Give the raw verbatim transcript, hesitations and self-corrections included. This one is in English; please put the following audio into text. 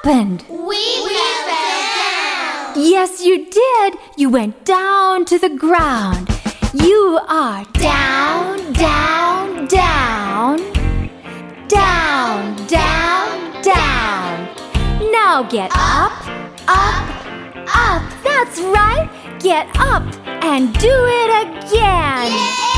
happened? We, we fell down. Yes, you did. You went down to the ground. You are down, down, down. Down, down, down. Now get up, up, up. That's right. Get up and do it again. Yay!